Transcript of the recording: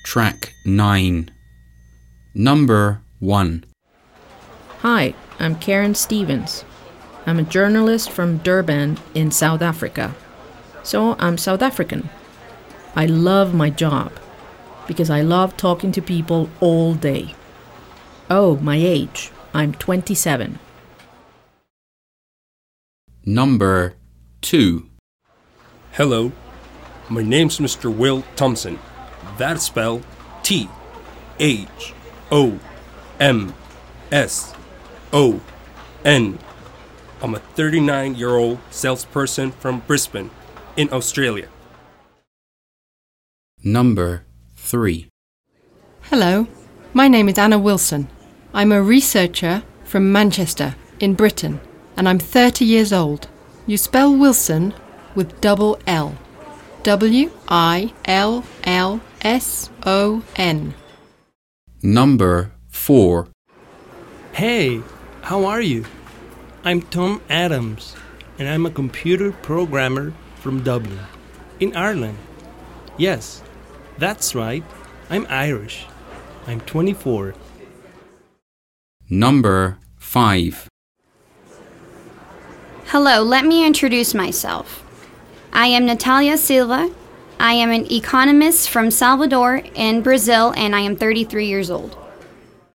Track 9. Number 1. Hi, I'm Karen Stevens. I'm a journalist from Durban in South Africa. So I'm South African. I love my job because I love talking to people all day. Oh, my age. I'm 27. Number 2. Hello, my name's Mr. Will Thompson. That's spelled T-H-O-M-S-O-N. I'm a 39-year-old salesperson from Brisbane, in Australia. Number 3. Hello, my name is Anna Wilson. I'm a researcher from Manchester, in Britain, and I'm 30 years old. You spell Wilson with double L. W-I-L-L-S-O-N. Number 4. Hey, how are you? I'm Tom Adams, and I'm a computer programmer from Dublin, in Ireland. Yes, that's right, I'm Irish. I'm 24. Number 5. Hello, let me introduce myself. I am Natalia Silva. I am an economist from Salvador in Brazil, and I am 33 years old.